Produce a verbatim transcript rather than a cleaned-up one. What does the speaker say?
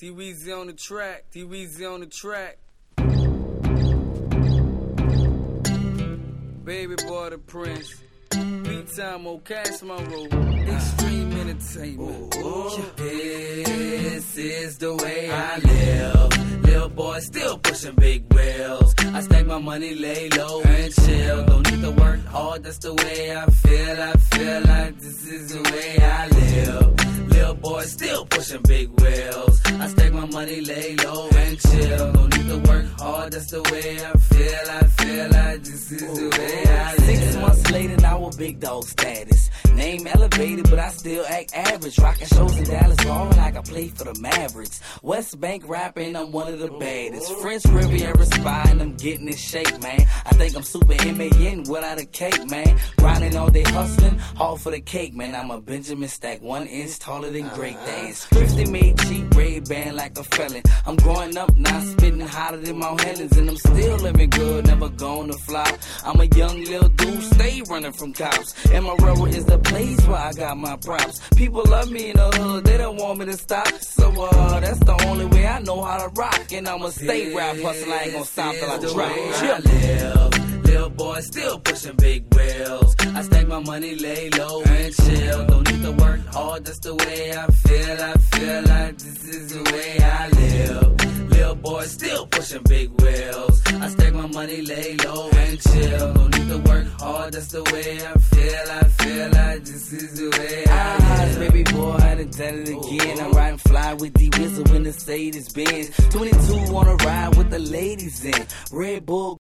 D-Weezy on the track, D-Weezy on the track. Baby boy the Prince. Beat time on Cash Monroe. Extreme entertainment. Ooh, this is the way I live. Little boy still pushing big wheels. I stack my money, lay low and chill. Don't need to work hard, that's the way I feel. I feel like this is the way I live. Little boy still pushing big wheels. I stack my money, lay low and chill. Don't need to work hard, that's the way I feel. I feel like this is the way I live. Six months later, now a big dog status. Name elevated, but I still act average. Rocking shows in Dallas, ballin' like I play for the Mavericks. West Bank rapping, I'm one of the baddest. French Riviera spy, and I'm getting in shape, man. I think I'm super M A N without a cake, man. Grinding all day, hustling, all for the cake, man. I'm a Benjamin Stack, one inch taller than Great Days. fifty made cheap, red band like a felon. I'm growing up, now spitting hotter than Mount Helens. And I'm still living good, never gonna flop. I'm a young little dude, stay running from cops. And my rubber is the place where I got my props. People love me in the hood, they don't want me to stop. So uh, that's the only way I know how to rock. And I'ma stay rap hustling, I ain't gonna stop till I drop. I live. Little boy still pushing big wheels. I stack my money, lay low and chill. Don't need to work hard, that's the way I feel. I feel like this is the way I live. Little boy still pushing big wheels. I stack my money, lay low and chill. Don't need to work hard, that's the way I feel. I feel like this is the way I live. Ah, baby boy, I done done it again. I'm riding fly with D-Wizard when the Mercedes Benz. twenty-two wanna ride with the ladies in Red Bull.